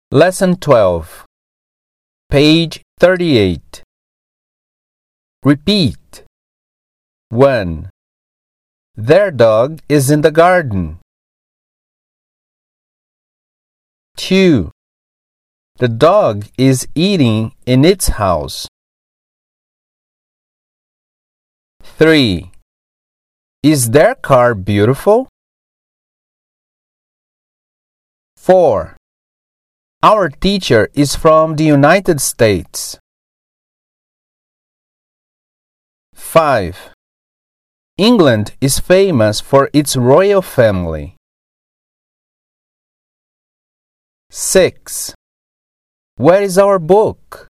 Lesson 12, page 38. Repeat. 1. Their dog is in the garden. 2. The dog is eating in its house. 3. Is their car beautiful? 4. Our teacher is from the United States. 5. England is famous for its royal family. 6. Where is our book?